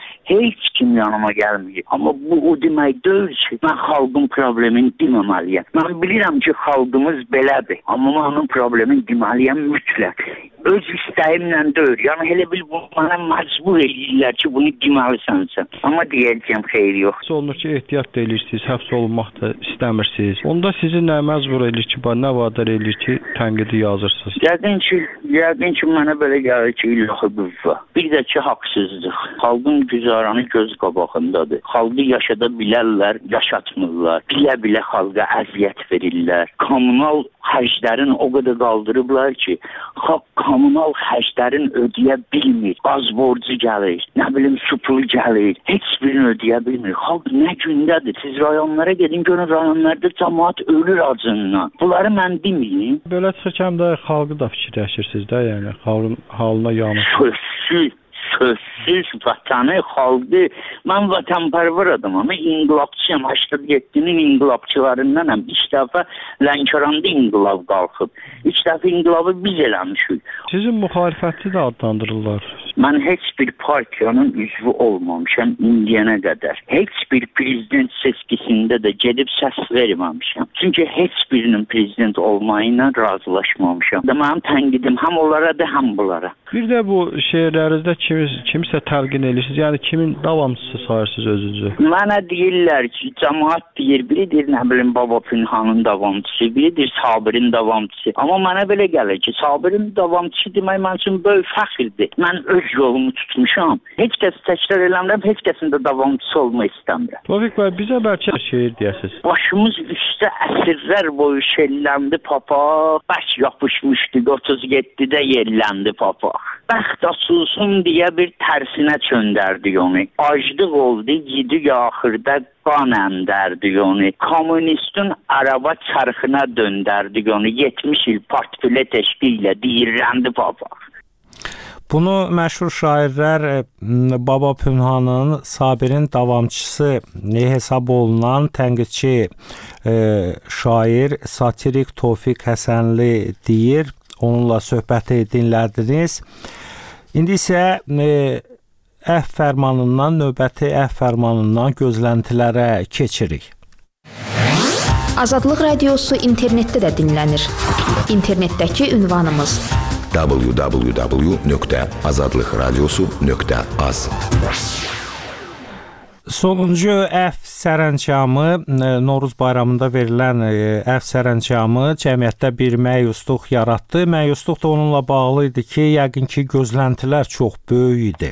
Heç kim yanıma gəlməyib. Amma bu o demək deyil ki, mən xalqın problemini deməməliyəm. Mən bilirəm ki, xalqımız belədir. Amma mən onun problemini deməliyəm mütləq. Öz istəyimlə deyil. Yəni elə bil bu mənə məcbur eləyirlər ki, bunu deməlisən sən. Amma deyəcəyəm, xeyir yox. Olunur ki, ehtiyat da eləyirsiniz, həbs olunmaq da istəmirsiniz. Onda sizi nə məcbur eləyir ki, nə vadar eləyir ki, tənqidi yazırsınız? Yəqin ki, mənə belə gəlir ki, ilahi qüvvə. Bir də ki, haqsızlıq. Xalqın güzaranı göz qabağındadır. Xalqı yaşada bilərlər, yaşatmırlar. Bilə-bilə xalqa əziyyət verirlər. Kommunal xərclərin o qədər qaldırıblar ki, xalq kommunal xərclərin ödəyə bilmir. Qaz borcu gəlir, nə bilim su pulu gəlir. Heç birini ödəyə bilmir. Xalq nə gündədir? Siz rayonlara gedin, görün rayonlarda cəmaət ölür acından. Bunları mən deməyim. Belə çıxırkən də xalqı da fikirləşirsiniz də, yəni xalqın halına yanır. Sözsüz vətəni, xalqı. Mən vətənpərvər adamam, inqilabçıyam, 87-nin inqilabçılarındanam. 3 dəfə Lənkəranda inqilab qalxıb. 3 dəfə inqilabı biz eləmişik. Sizin müxalifətçi də adlandırırlar. Mən heç bir partiyanın üzvü olmamışam indiyənə qədər. Heç bir prezident seçkisində də gedib səs verməmişəm. Çünki heç birinin prezident olmayı ilə razılaşmamışam. Mənim tənqidim həm onlara da, həm bunlara. Bir də bu şeirlərinizdə kimsə təlqin edirsiniz, yəni kimin davamçısı sayırsınız özünüzü? Mənə deyirlər ki, cəmaət deyir, biri deyir, nə bilim, Baba Pünhanın davamçısı, biri deyir, Sabirin davamçısı. Amma mənə belə gəlir ki, Sabirin davamçısı demək mən üçün böyük fəxirdir. Mən öz yolumu tutmuşam. Heç kəs təkrar eləmirəm, heç kəsin də davamçısı olmaq istəmirəm. Tofiq bəy, bizə bəlkə şeir deyəsiniz. Başımız üstə əsrlər boyu şelləndi papaq, bək yapışmışdı, 37-də yerləndi papaq. Bəxt açılsın deyə bir tərsinə çöndərdi onu. Aclıq oldu, yedi axırda qan əndərdi onu. Kommunistin araba çarxına döndərdi onu. 70 il partbilet eşqi ilə deyirləndi papaq. Bunu məşhur şairlər Baba Pünhanın, Sabirin davamçısı hesab olunan tənqidçi şair, satirik Tofiq Həsənli deyir. Onunla söhbəti dinlədiniz. İndi isə əfv fərmanından, növbəti əfv fərmanından gözləntilərə keçirik. Azadlıq Radiosu internetdə də dinlənir. İnternetdəki ünvanımız www.azadlıqradiosu.az. Sonuncu əfv sərəncamı, Novruz bayramında verilən əfv sərəncamı cəmiyyətdə bir məyusluq yaratdı. Məyusluq da onunla bağlı idi ki, yəqin ki, gözləntilər çox böyük idi.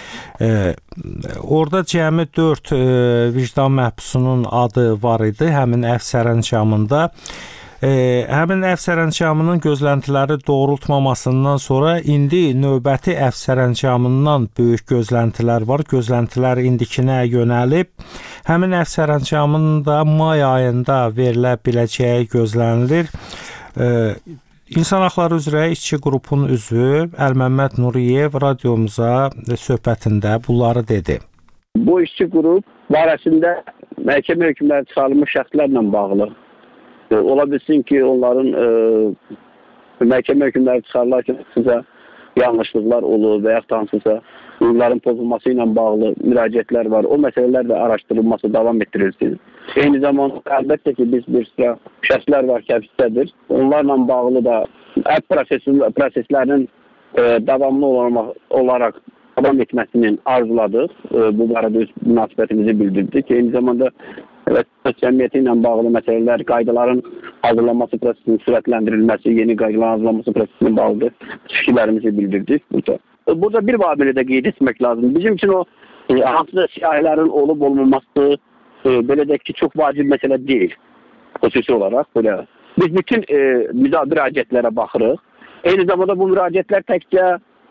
Orada cəmi 4 vicdan məhbusunun adı var idi həmin əfv sərəncamında. Həmin əfv sərəncamının gözləntiləri doğrultmamasından sonra indi növbəti əfv sərəncamından böyük gözləntilər var. Gözləntilər indikinə yönəlib. Həmin əfv sərəncamının da may ayında verilə biləcəyi gözlənilir. İnsan Haqları üzrə İşçi qrupun üzvü Əlməmməd Nuriyev radiomuza söhbətində bunları dedi. Bu işçi qrup barəsində məhkəmə hökmləri çıxarılmış şəxslərlə bağlı. Ola bilsin ki, onların məhkəmə hökmləri çıxarılarkən sizə yanlışlıqlar olur və yaxud hansısa hüquqların pozulması ilə bağlı müraciətlər var. O məsələlər də araşdırılması davam etdirilsin. Eyni zamanda əlbəttə ki, biz bir sıra şəxslər var ki, həbsdədir. Onlarla bağlı da əfv proseslərinin davamlı olaraq davam etməsinin arzuladıq. Bu barədə öz münasibətimizi bildirdik. Eyni zamanda cəmiyyəti ilə bağlı məsələlər, qaydaların hazırlanması prosesinin sürətləndirilməsi, yeni qaydaların hazırlanması prosesinin bağlı fikirlərimizi bildirdik burada. Burada bir vabili də qeyd etmək lazım. Bizim üçün o hansısa siyahilərin olub-olmaması belə də ki, çox vacib məsələ deyil. Xüsusi olaraq belə. Biz bütün müraciətlərə baxırıq. Eyni zamanda bu müraciətlər təkcə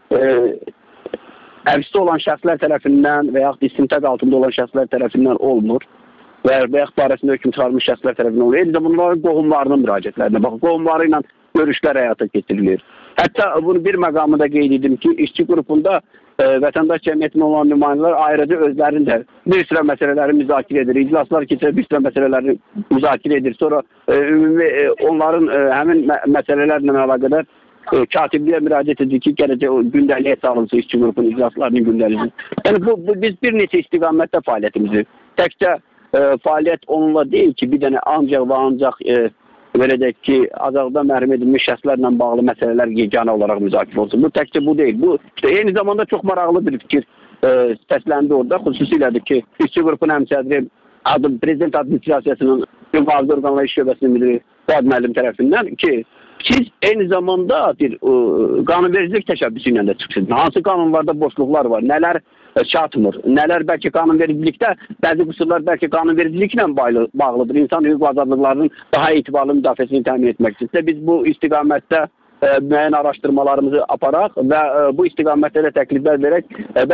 həbsdə olan şəxslər tərəfindən və yaxud istimtaq altında olan şəxslər tərəfindən olmur. Və yaxud barəsində hökm çıxarılmış şəxslər tərəfindən olur. Eyni zamanda bunların qohumlarının müraciətlərinə baxın. Qohumları ilə görüşlər həyata keçirilir. Hətta bunu bir məqamında qeyd edim ki, işçi qrupunda vətəndaş cəmiyyətinin olan nümayəndələr ayrıca özlərinin də bir sıra məsələləri müzakirə edir. İclaslar keçir, bir sıra məsələləri müzakirə edir. Sonra ümumi onların həmin məsələlərlə əlaqədar katibliyə müraciət edir ki, gələcək gündəliyə salınsa işçi qrupunun iclaslarının gündəliyi. Yəni biz bir neçə istiqamətdə fəaliyyətimizi təkcə fəaliyyət onunla deyil ki, bir dənə ancaq və ancaq belə deyək ki, azadlıqda məhrum edilmiş şəxslərlə bağlı məsələlər yeganə olaraq müzakirə olsun. Bu təkcə bu deyil. Bu eyni zamanda çox maraqlı bir fikir səsləndi orada. Xüsusilədir ki, işçi qrupunun həmsədri Prezident Administrasiyasının müvafiq orqanlar iş şöbəsinin müdiri Fuad müəllim tərəfindən ki, siz eyni zamanda bir qanunvericilik təşəbbüsü ilə də çıxsınız. Hansı qanunlarda boşluqlar var, nələr çatmır, nələr bəlkə qanunvericilikdə, bəzi qüsurlar bəlkə qanunvericiliklə bağlıdır. İnsan hüquq və azadlıqlarının daha etibarlı müdafiəsini təmin etmək üçün. Biz bu istiqamətdə müəyyən araşdırmalarımızı aparaq və bu istiqamətdə də təkliflər verək.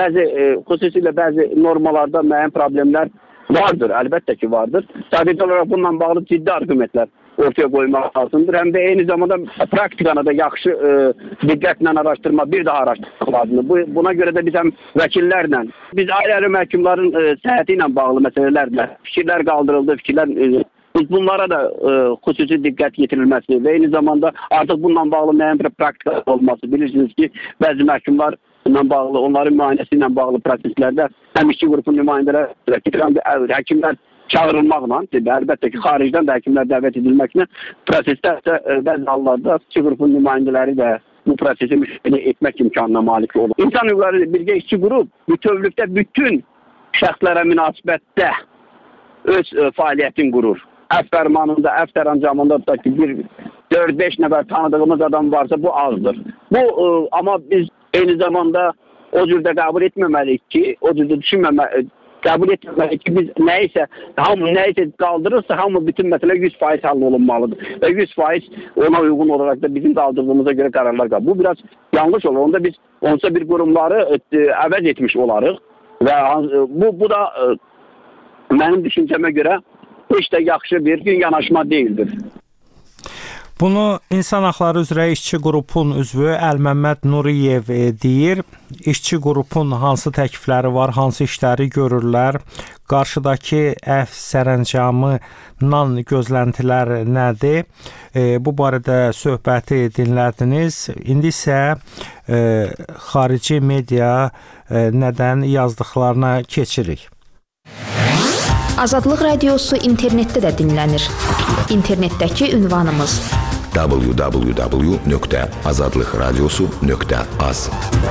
Xüsusilə bəzi normalarda müəyyən problemlər vardır, əlbəttə ki vardır. Sadəcə olaraq bununla bağlı ciddi argumentlər ortaya qoymaq lazımdır. Həm də eyni zamanda praktikanı da yaxşı diqqətlə araşdırma, bir daha araşdırmaq lazımdır. Buna görə də biz həm vəkillərlə, biz ayrı-ayrı məhkumların səhhəti ilə bağlı məsələlərlə fikirlər qaldırıldı, biz bunlara da xüsusi diqqət yetirilməsi və eyni zamanda artıq bununla bağlı müəyyən bir praktika olması. Bilirsiniz ki, bəzi məhkumlar bağlı, onların müayinəsi ilə bağlı proseslərdə həm işçi qrupunun nümayəndələri, həkimlər çağırılmaqla, əlbəttə ki, xaricdən də həkimlər dəvət edilməklə prosesdə bəzi hallarda işçi qrupunun nümayəndələri də bu prosesi müşahidə etmək imkanına malik olur. İnsan Hüquqları Birgə İşçi Qrup bütövlükdə bütün şəxslərə münasibətdə öz fəaliyyətini qurur. Əfv fərmanında, əfv sərəncamında ki, 4-5 nəfər tanıdığımız adam varsa bu azdır. Amma biz eyni zamanda o cürdə qəbul etməməliyik ki, o cürdə düşünməməliyik, qəbul etməliyik ki, biz nəyisə qaldırırsa, hamı bütün məsələ 100% həll olunmalıdır. Və 100% ona uyğun olaraq da bizim qaldırdığımıza görə qərarlar qalır. Bu biraz yanlış olur. Onda biz onsa bir qurumları əvəz etmiş olarıq. Və bu da mənim düşüncəmə görə heç də yaxşı bir gün yanaşma deyildir. Bunu İnsan Haqları üzrə İşçi qrupun üzvü Əlməmməd Nuriyev deyir. İşçi qrupun hansı təklifləri var, hansı işləri görürlər, qarşıdakı əfv sərəncamından gözləntilər nədir? Bu barədə söhbəti dinlədiniz. İndi isə xarici media nədən yazdıqlarına keçirik. Azadlıq Radiosu internetdə də dinlənir. İnternetdəki ünvanımız www.azadlıqradiosu.az.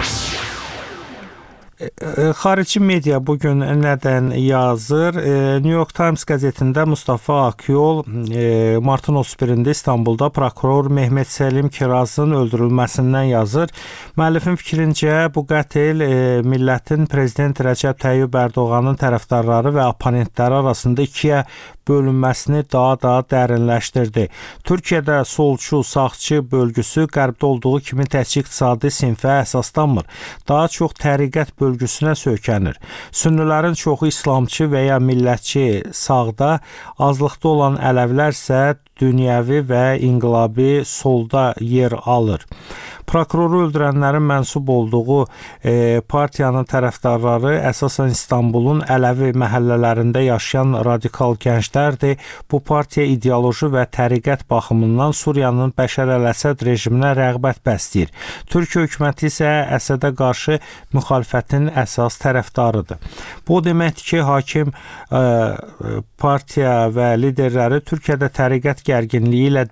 Xarici media bugün nədən yazır? New York Times qəzetində Mustafa Akyol martın 31-də İstanbulda prokuror Mehmet Selim Kirazın öldürülməsindən yazır. Müəllifin fikrincə bu qətl millətin prezident Rəcəb Tayyib Ərdoğanın tərəfdarları və oponentləri arasında ikiyə bölünməsini daha da dərinləşdirdi. Türkiyədə solçu, sağçı bölgüsü qərbdə olduğu kimi təkcə iqtisadi sinfə əsaslanmır. Daha çox təriqət bölgüsünə söykənir. Sünnilərin çoxu İslamçı və ya millətçi sağda, azlıqda olan Ələvlər isə dünyəvi və inqilabi solda yer alır. Prokuroru öldürənlərin mənsub olduğu partiyanın tərəfdarları əsasən İstanbulun Ələvi məhəllələrində yaşayan radikal gənclərdir. Bu partiya ideoloji və təriqət baxımından Suriyanın Bəşər əl-Əsəd rejiminə rəğbət bəsləyir. Türkiyə hökuməti isə Əsədə qarşı müxalifətin əsas tərəfdarıdır. Bu deməkdir ki, hakim partiya və liderləri Türkiyədə təriqət gərginliyi ilə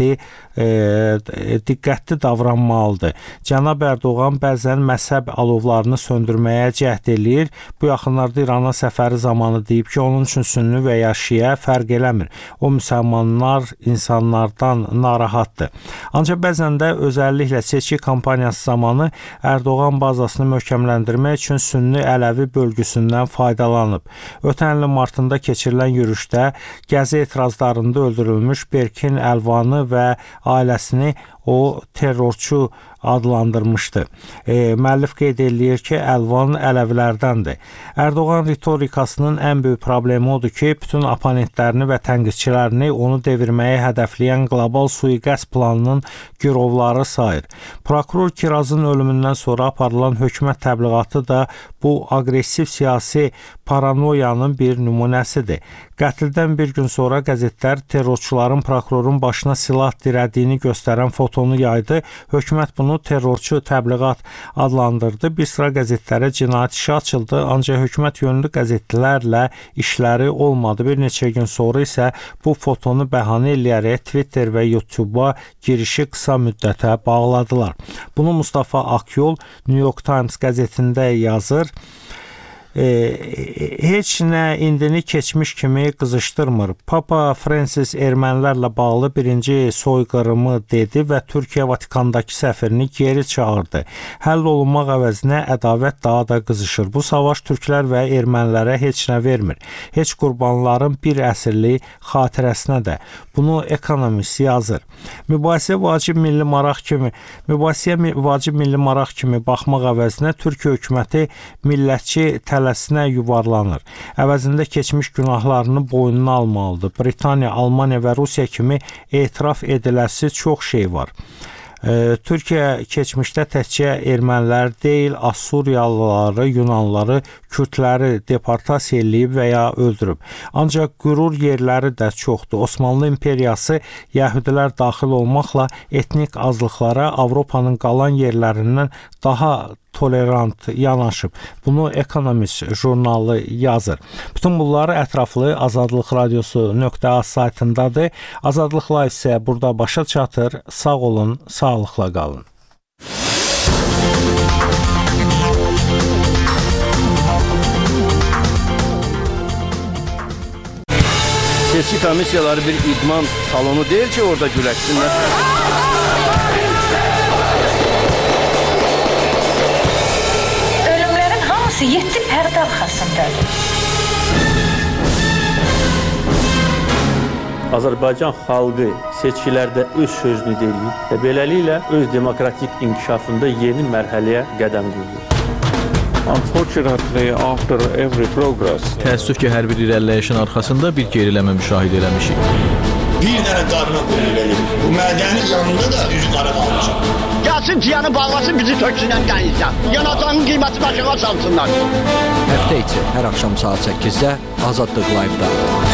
diqqətli davranmalıdır. Cənab Ərdoğan bəzən məzhəb alovlarını söndürməyə cəhd eləyir. Bu yaxınlarda İrana səfəri zamanı deyib ki, onun üçün sünni və ya şiə fərq eləmir. O müsəlmanlar insanlardan narahatdır. Ancaq bəzən də özəlliklə seçki kampaniyası zamanı Ərdoğan bazasını möhkəmləndirmək üçün sünni Ələvi bölgüsündən faydalanıb. Ötən ilin martında keçirilən yürüşdə Gəzi etirazlarında öldürülmüş Berkin Əlvanı və ailəsini o terrorçu adlandırmışdı. Müəllif qeyd edir ki, Əlvan Ələvilərdəndir. Ərdoğan ritorikasının ən böyük problemi odur ki, bütün oponentlərini və tənqidçilərini onu devirməyə hədəfləyən qlobal sui-qəsd planının girovları sayır. Prokuror Kirazın ölümündən sonra aparılan hökumət təbliğatı da bu aqressiv siyasi paranoyanın bir nümunəsidir. Qətldən bir gün sonra qəzetlər terrorçuların prokurorun başına silah dirədiyini göstərən fotonu yaydı. Hökumət bunu terrorçu təbliğat adlandırdı. Bir sıra qəzetlərə cinayət işi açıldı, ancaq hökumət yönlü qəzetlərlə işləri olmadı. Bir neçə gün sonra isə bu fotonu bəhanə eləyərək Twitter və YouTube-a girişi qısa müddətə bağladılar. Bunu Mustafa Akyol New York Times qəzetində yazır. Heç nə indini keçmiş kimi qızışdırmır. Papa Francis ermənilərlə bağlı birinci soyqırımı dedi və Türkiyə Vatikandakı səfirini geri çağırdı. Həll olunmaq əvəzinə ədavət daha da qızışır. Bu savaş türklər və ermənilərə heç nə vermir. Heç qurbanların bir əsrlik xatirəsinə də. Bunu Economist yazır. Mübahisəyə vacib milli maraq kimi baxmaq əvəzinə Türkiyə hökuməti millətçi tələsinə yuvarlanır. Əvəzində keçmiş günahlarını boynuna almalıdır. Britaniya, Almaniya və Rusiya kimi etiraf ediləsi çox şey var. Türkiyə keçmişdə təkcə ermənilər deyil, Assuriyalıları, Yunanlıları, Kürdləri deportasiya eləyib və ya öldürüb. Ancaq qürur yerləri də çoxdur. Osmanlı imperiyası yəhudilər daxil olmaqla etnik azlıqlara Avropanın qalan yerlərindən daha tolerant yanaşıb. Bunu Economist jurnalı yazır. Bütün bunları ətraflı Azadlıq Radiosu.az saytındadır. Azadlıq Live isə burada başa çatır. Sağ olun, sağlıqla qalın. Seçki komissiyaları bir idman salonu deyil ki, orada güləşsinlər. Ölümlərin hamısı 7 pərdə arxasındadır. Azərbaycan xalqı seçkilərdə öz sözünü deyir və beləliklə öz demokratik inkişafında yeni mərhələyə qədəm qoyur. Təəssüf ki, hər bir irəliləyişin arxasında bir geriləmə müşahidə eləmişik. bir dənə qarına qoyur verir. Bu mədənin yanında da üzü qara qalmışam. Gəlsin ciyanı bağlasın, bizi töksünən dənizdən. Yanacağın qiymətini aşağı salsınlar. Həftə içi hər axşam saat 8-də Azadlıq Live-da.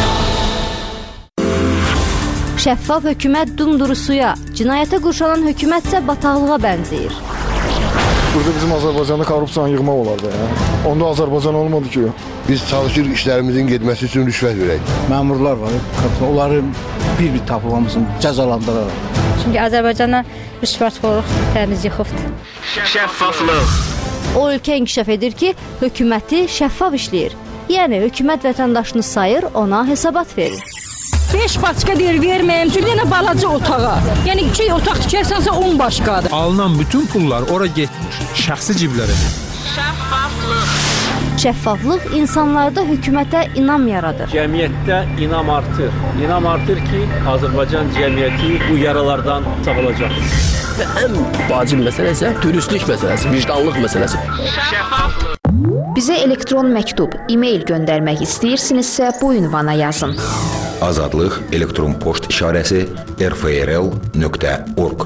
Şəffaf hökumət dumduru suya, cinayətə qurşanan hökumət isə bataqlığa bənzəyir. Burada bizim Azərbaycanda korrupsiyanı yığmaq olardı. Onda Azərbaycan olmadı ki. Biz çalışırıq işlərimizin getməsi üçün rüşvət verək. Məmurlar var, onları bir-bir tapılmamızın cəzalandıraraq. Çünki Azərbaycana rüşvətxorluq təmiz yıxıbdır. Şəffaflıq. O ölkə inkişaf edir ki, hökuməti şəffaf işləyir. Yəni hökumət vətəndaşını sayır, ona hesabat verir. 5 başqa deyir verməyim, çünki yenə balaca otağa. Yəni 2 otaq tikərsənsə 10 başqadır. Alınan bütün pullar ora getmir, şəxsi ciblərə. Şəffaflıq. Şəffaflıq insanlarda hökumətə inam yaradır. Cəmiyyətdə inam artır. İnam artır ki, Azərbaycan cəmiyyəti bu yaralardan sağalacaq. Və ən vacib məsələ isə dürüstlük məsələsi, vicdanlıq məsələsi. Şəffaflıq. Bizə elektron məktub, e-mail göndərmək istəyirsinizsə bu ünvana yazın. Azadlıq elektron poçt işarəsi rfrl.org.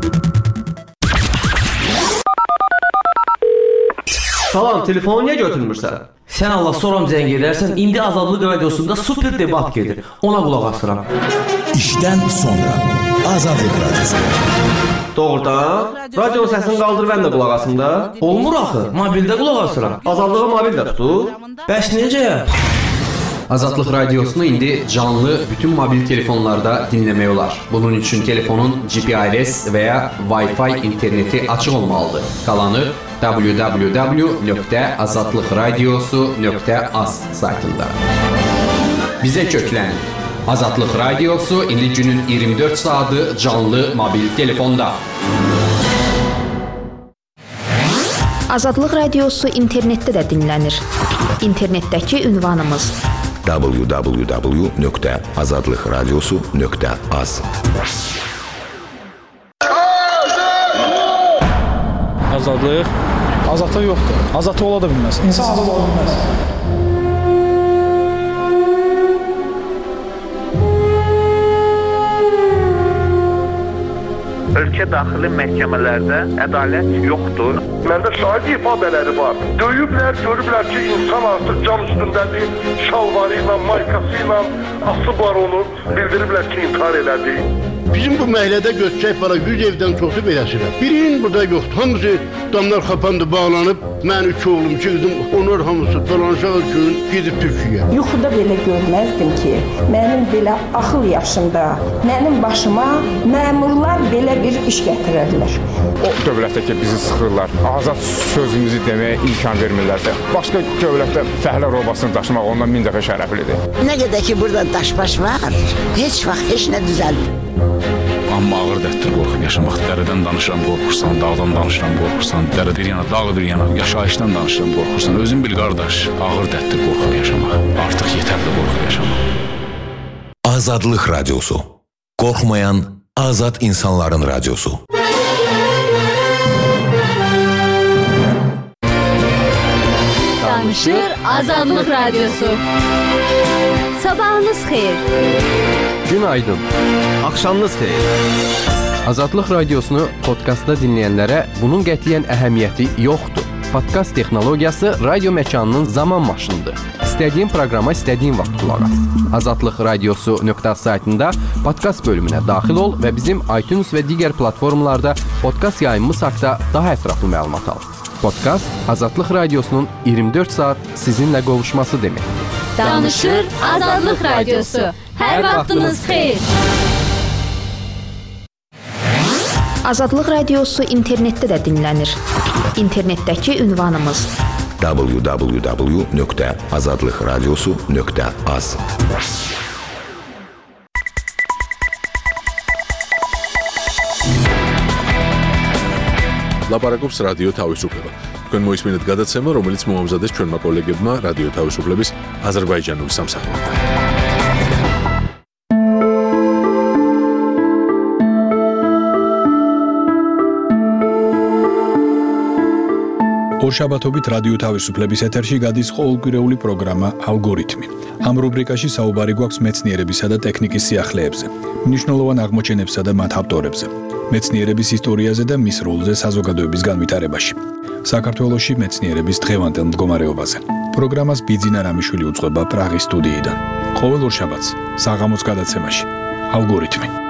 Salam, telefonu niyə götürmürsən? Sən Allah soram zəng edərsən, indi Azadlıq radiosunda super debat gedir. Ona qulaq asıram. İşdən sonra Azadlıq radiosu. Doğrudan? Radionun səsini qaldır, mən də qulaq asım da. Olmur axı, mobildə qulaq asıram. Azadlığı mobildə tutur. Bəs necə? Azadlıq radiosunu indi canlı bütün mobil telefonlarda dinləmək olar. Bunun üçün telefonun GPRS və ya Wi-Fi interneti açıq olmalıdır. Qalanı www.azadlıqradiosu.az saytında. Bizə köklənin. Azadlıq radiosu indi günün 24 saatı canlı mobil telefonda. Azadlıq radiosu internetdə də dinlənir. İnternetdəki ünvanımız www.azadlıqradiosu.az. Azadlıq azadlıq yoxdur. Azadlıq ola da bilməz. İnsan azad ola bilməz. Ölkə daxili məhkəmələrdə ədalət yoxdur. Məndə şahid ifadələri var. Döyüblər, görüblər ki, insan artıq cam üstündədir, şalvarı ilə, maykası ilə asıb var onu, bildiriblər ki, intihar elədi. Bizim bu məhəllədə götürək para 100 evdən çoxu beləsirəm. Birinin burada yoxdur. Hamısı damlar xapandı, bağlanıb. Mən 3 oğlum, 2 qızım, onlar hamısı dolanışaq üçün gedib Türkiyəyə. Yuxuda belə görməzdim ki, mənim belə axıl yaşımda, mənim başıma məmurlar belə bir iş gətirərlər. O dövlətdə ki, bizi sıxırlar, azad sözümüzü deməyə imkan vermirlərsə, başqa dövlətdə fəhlə robasını daşımaq ondan 1000 dəfə şərəflidir. Nə qədər ki, burada daşbaş var, heç vaxt heç nə düzəlmir. Amma ağır dərddir qorxub yaşamaq. Dərədən danışıram, qorxursan, dağdan danışıram, qorxursan, dərə bir yana, dağ bir yana, yaşayışdan danışıram, qorxursan. Özün bil qardaş, ağır dərddir qorxub yaşamaq. Artıq yetərli qorxub yaşamaq. Azadlıq radiosu. Qorxmayan azad insanların radiosu. Danışır Azadlıq radiosu. Sabahınız xeyir. Günaydın. Axşamınız xeyir. Azadlıq radiosunu podkastda dinləyənlərə bunun qətiyyən əhəmiyyəti yoxdur. Podkast texnologiyası radio məkanının zaman maşınıdır. İstədiyin proqrama istədiyin vaxt qulaq as. Azadlıq radiosu.az saytında podkast bölümünə daxil ol və bizim iTunes və digər platformalarda podkast yayımımız haqqında daha ətraflı məlumat al. Podkast Azadlıq radiosunun 24 saat sizinlə qovuşması deməkdir. Danışır Azadlıq radiosu. Hər vaxtınız xeyir. Azadlıq radiosu internetdə də dinlənir. İnternetdəki ünvanımız www.azadlıqradiosu.az. ლაპარაკობს რადიო თავისუფლება. თქვენ მოისმინეთ გადაცემა, რომელიც მოამზადეს ჩვენმა კოლეგებმა რადიო თავისუფლების აზერბაიჯანული სამსახურიდან. ორშაბათობით რადიო თავისუფლების ეთერში გადის ყოველკვირეული პროგრამა ალგორითმი. ამ რუბრიკაში საუბარი გვაქვს მეცნიერებისა და ტექნიკის სიახლეებზე, მნიშვნელოვან აღმოჩენებსა და მათ ავტორებზე, მეცნიერების ისტორიაზე და მის როლზე საზოგადოების განვითარებაში. საქართველოში მეცნიერების დღევანდელ მდგომარეობაზე. პროგრამას ბიძინა რამიშვილი უძღვება პრაღის სტუდიიდან. ყოველ ორშაბათს საღამოს გადაცემაში ალგორითმი.